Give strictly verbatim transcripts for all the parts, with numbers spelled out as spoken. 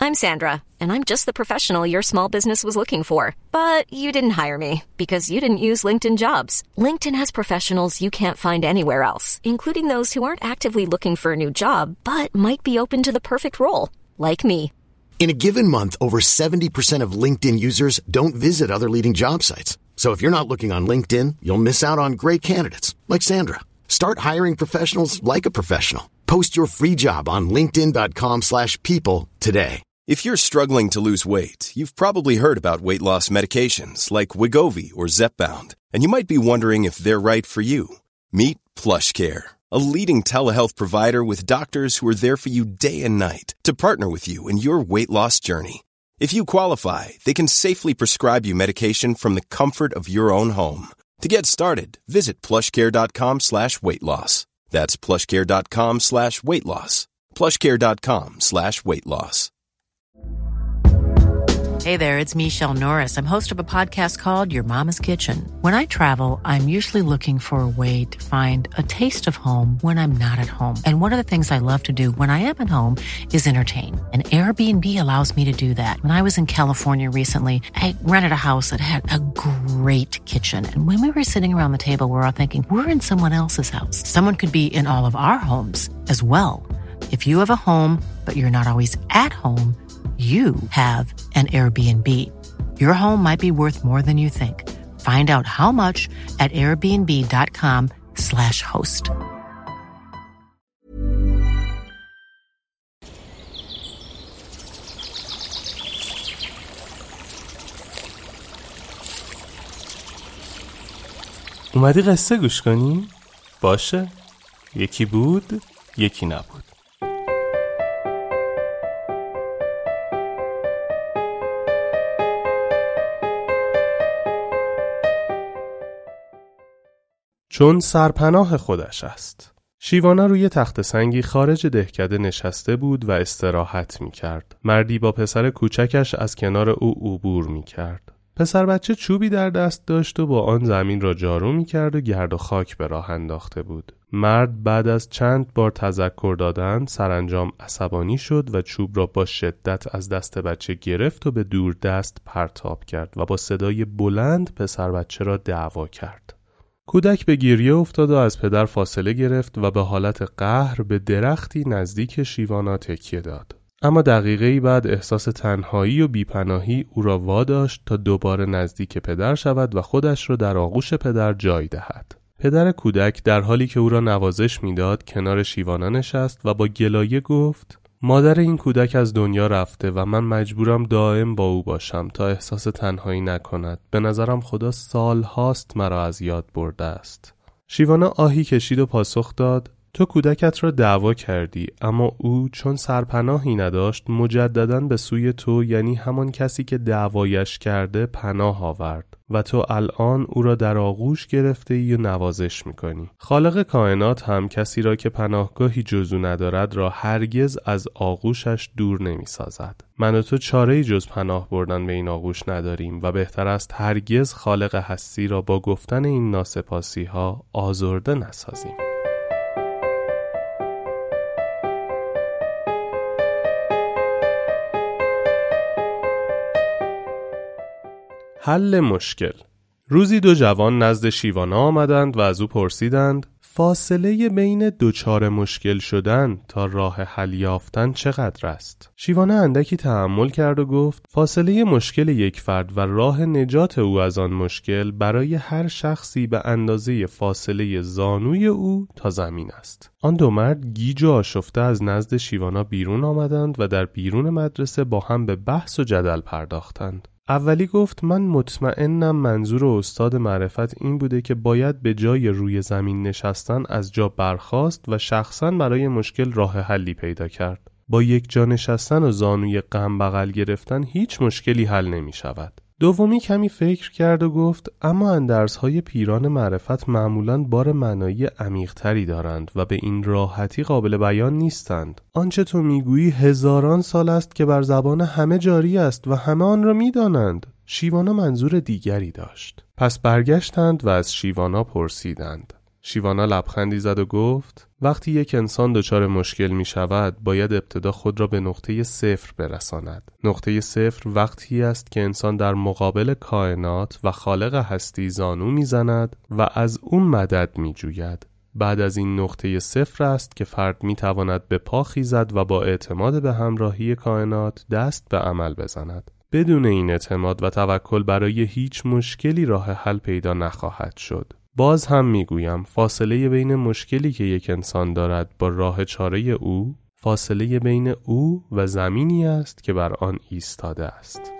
I'm Sandra, and I'm just the professional your small business was looking for. But you didn't hire me because you didn't use LinkedIn Jobs. LinkedIn has professionals you can't find anywhere else, including those who aren't actively looking for a new job, but might be open to the perfect role, like me. In a given month, over seventy percent of LinkedIn users don't visit other leading job sites. So if you're not looking on LinkedIn, you'll miss out on great candidates like Sandra. Start hiring professionals like a professional. Post your free job on linkedin.com slash people today. If you're struggling to lose weight, you've probably heard about weight loss medications like Wegovy or Zepbound, and you might be wondering if they're right for you. Meet PlushCare, a leading telehealth provider with doctors who are there for you day and night to partner with you in your weight loss journey. If you qualify, they can safely prescribe you medication from the comfort of your own home. To get started, visit plushcare.com slash weight loss. That's plushcare.com slash weight loss. plushcare.com slash weight loss. Hey there, it's Michelle Norris. I'm host of a podcast called Your Mama's Kitchen. When I travel, I'm usually looking for a way to find a taste of home when I'm not at home. And one of the things I love to do when I am at home is entertain. And Airbnb allows me to do that. When I was in California recently, I rented a house that had a great kitchen. And when we were sitting around the table, we were all thinking, we're in someone else's house. Someone could be in all of our homes as well. If you have a home, but you're not always at home, you have an Airbnb. Your home might be worth more than you think. Find out how much at airbnb.com slash host. اومدی قصه گوش کنی؟ باشه. یکی بود، یکی نبود. چون سرپناه خودش است. شیوانا روی تخت سنگی خارج دهکده نشسته بود و استراحت می کرد. مردی با پسر کوچکش از کنار او عبور می کرد. پسر بچه چوبی در دست داشت و با آن زمین را جارو می کرد و گرد و خاک به راه انداخته بود. مرد بعد از چند بار تذکر دادن سرانجام عصبانی شد و چوب را با شدت از دست بچه گرفت و به دور دست پرتاب کرد و با صدای بلند پسر بچه را دعوا کرد. کودک به گریه افتاد و از پدر فاصله گرفت و به حالت قهر به درختی نزدیک شیوانا تکیه داد. اما دقیقه‌ای بعد احساس تنهایی و بیپناهی او را واداشت تا دوباره نزدیک پدر شود و خودش را در آغوش پدر جای دهد. پدر کودک در حالی که او را نوازش می‌داد کنار شیوانا نشست و با گلایه گفت: مادر این کودک از دنیا رفته و من مجبورم دائم با او باشم تا احساس تنهایی نکند. به نظرم خدا سال هاست مرا از یاد برده است. شیوانا آهی کشید و پاسخ داد: تو کودکت را دعوا کردی، اما او چون سرپناهی نداشت مجدداً به سوی تو، یعنی همان کسی که دعوایش کرده، پناه آورد و تو الان او را در آغوش گرفته ای و نوازش میکنی. خالق کائنات هم کسی را که پناهگاهی جز او ندارد را هرگز از آغوشش دور نمیسازد. من و تو چاره‌ای جز پناه بردن به این آغوش نداریم و بهتر است هرگز خالق هستی را با گفتن این ناسپاسی ها آزرده نسازیم. حل مشکل. روزی دو جوان نزد شیوانا آمدند و از او پرسیدند: فاصله بین دوچار مشکل شدن تا راه حل یافتن چقدر است؟ شیوانا اندکی تأمل کرد و گفت: فاصله مشکل یک فرد و راه نجات او از آن مشکل برای هر شخصی به اندازه فاصله زانوی او تا زمین است. آن دو مرد گیج و آشفته از نزد شیوانا بیرون آمدند و در بیرون مدرسه با هم به بحث و جدل پرداختند. اولی گفت: من مطمئنم منظور استاد معرفت این بوده که باید به جای روی زمین نشستن از جا برخاست و شخصاً برای مشکل راه حلی پیدا کرد. با یک جا نشستن و زانوی غم بغل گرفتن هیچ مشکلی حل نمی شود. دومی کمی فکر کرد و گفت: اما اندرزهای پیران معرفت معمولاً بار معنایی عمیق‌تری دارند و به این راحتی قابل بیان نیستند. آنچه تو میگویی هزاران سال است که بر زبان همه جاری است و همه آن را می‌دانند. شیوانا منظور دیگری داشت. پس برگشتند و از شیوانا پرسیدند: شیوانا لبخندی زد و گفت وقتی یک انسان دچار مشکل می شود باید ابتدا خود را به نقطه صفر برساند. نقطه صفر وقتی است که انسان در مقابل کائنات و خالق هستی زانو می زند و از اون مدد می جوید. بعد از این نقطه صفر است که فرد می تواند به پا خیزد و با اعتماد به همراهی کائنات دست به عمل بزند. بدون این اعتماد و توکل برای هیچ مشکلی راه حل پیدا نخواهد شد. باز هم میگویم فاصله بین مشکلی که یک انسان دارد با راه چاره او، فاصله بین او و زمینی است که بر آن ایستاده است.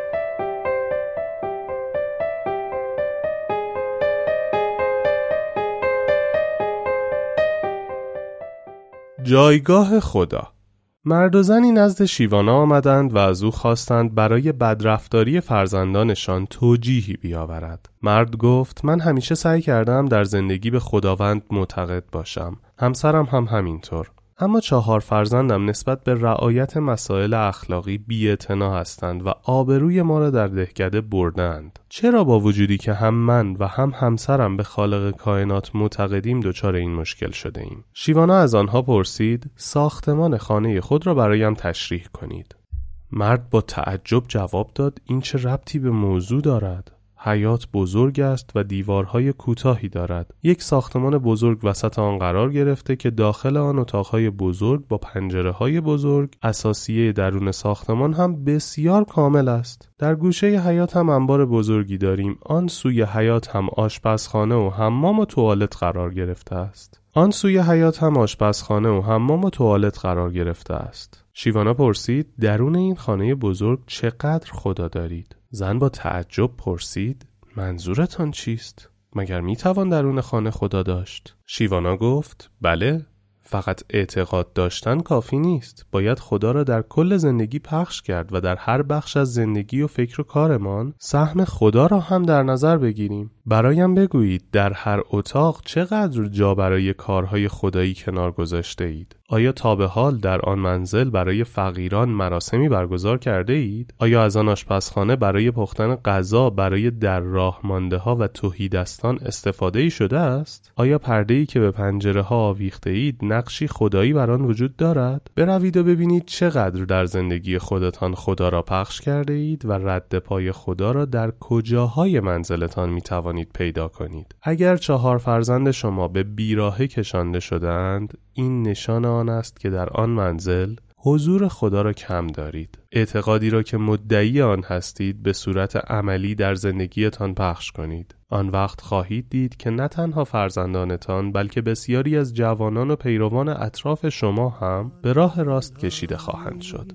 جایگاه خدا. مرد و زنی نزد شیوانا آمدند و از او خواستند برای بدرفتاری فرزندانشان توجیهی بیاورد. مرد گفت من همیشه سعی کردم در زندگی به خداوند معتقد باشم. همسرم هم همینطور. اما چهار فرزندم نسبت به رعایت مسائل اخلاقی بی‌اعتنا هستند و آبروی ما را در دهکده بردند. چرا با وجودی که هم من و هم همسرم به خالق کائنات معتقدیم دچار این مشکل شده ایم؟ شیوانا از آنها پرسید ساختمان خانه خود را برایم تشریح کنید. مرد با تعجب جواب داد این چه ربطی به موضوع دارد؟ حیات بزرگ است و دیوارهای کوتاهی دارد. یک ساختمان بزرگ وسط آن قرار گرفته که داخل آن اتاقهای بزرگ با پنجره‌های بزرگ، اساسیه درون ساختمان هم بسیار کامل است. در گوشه حیات هم انبار بزرگی داریم. آن سوی حیات هم آشپزخانه و حمام و توالت قرار گرفته است. آن سوی حیات هم آشپزخانه و حمام و توالت قرار گرفته است. شیوانا پرسید درون این خانه بزرگ چقدر خدا دارید؟ زن با تعجب پرسید منظورتان چیست؟ مگر میتوان درون خانه خدا داشت؟ شیوانا گفت بله، فقط اعتقاد داشتن کافی نیست. باید خدا را در کل زندگی پخش کرد و در هر بخش از زندگی و فکر و کارمان سهم خدا را هم در نظر بگیریم. برایم بگویید در هر اتاق چقدر جا برای کارهای خدایی کنار گذاشته اید؟ آیا تا به حال در آن منزل برای فقیران مراسمی برگزار کرده اید؟ آیا از آن آشپزخانه برای پختن غذا برای در راه مانده ها و تهیدستان استفاده ای شده است؟ آیا پرده‌ای که به پنجره ها آویخته اید نقشی خدایی بر آن وجود دارد؟ بروید و ببینید چقدر در زندگی خودتان خدا را پخش کرده اید و رد پای خدا را در کجاهای منزلتان می توانید پیدا کنید. اگر چهار فرزند شما به بیراهه کشانده شدند، این نشان آن است که در آن منزل حضور خدا را کم دارید. اعتقادی را که مدعی آن هستید به صورت عملی در زندگیتان پخش کنید. آن وقت خواهید دید که نه تنها فرزندانتان بلکه بسیاری از جوانان و پیروان اطراف شما هم به راه راست کشیده خواهند شد.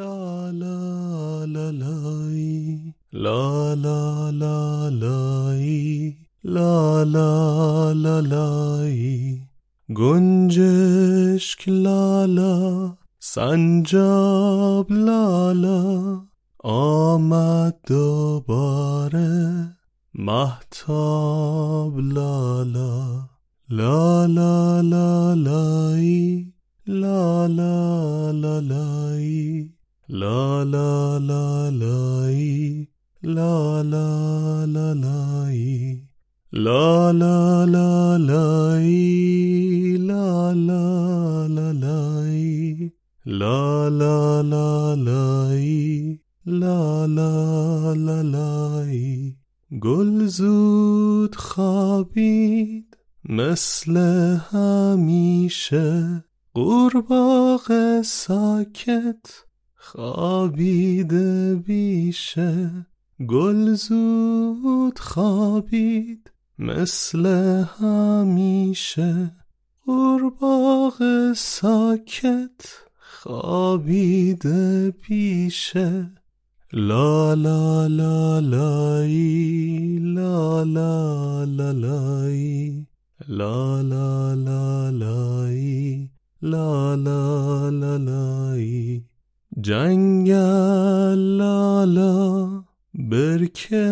لا لا لا لای لا لا لا لای لا لا لا لای گنجشک لالا سنجاب لالا آمد دوباره مهتاب لالا لا لا لا لای لا لا لا لای لا لا لا لای لا لا لا لای لا لا لا لای لا لا لا لای لا لا لا لای لا لا لا لای گل زود خوابید مثل همیشه قورباغه ساکت خوابیده بیشه گل زود خوابید مثل همیشه قورباغه ساکت خوابیده بیشه لا لا لا لای لا لا لا لای لا لا لا لای لا لا لا لای جنگل لالا برکه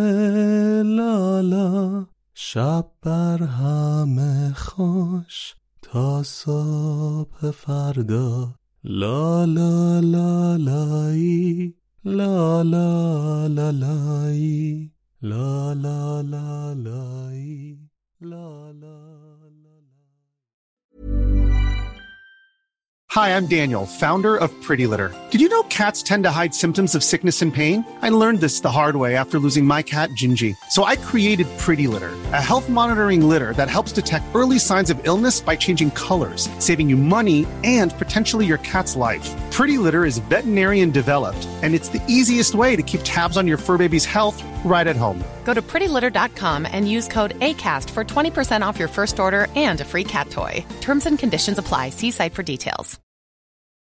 لالا شب بر همه خوش تا صبح فردا لا لا لا لای لا لا لا لای لا لا لا لای لا لا Hi, I'm Daniel, founder of Pretty Litter. Did you know cats tend to hide symptoms of sickness and pain? I learned this the hard way after losing my cat, Gingy. So I created Pretty Litter, a health monitoring litter that helps detect early signs of illness by changing colors, saving you money and potentially your cat's life. Pretty Litter is veterinarian developed, and it's the easiest way to keep tabs on your fur baby's health right at home. Go to pretty litter dot com and use code ACAST for twenty percent off your first order and a free cat toy. Terms and conditions apply. See site for details.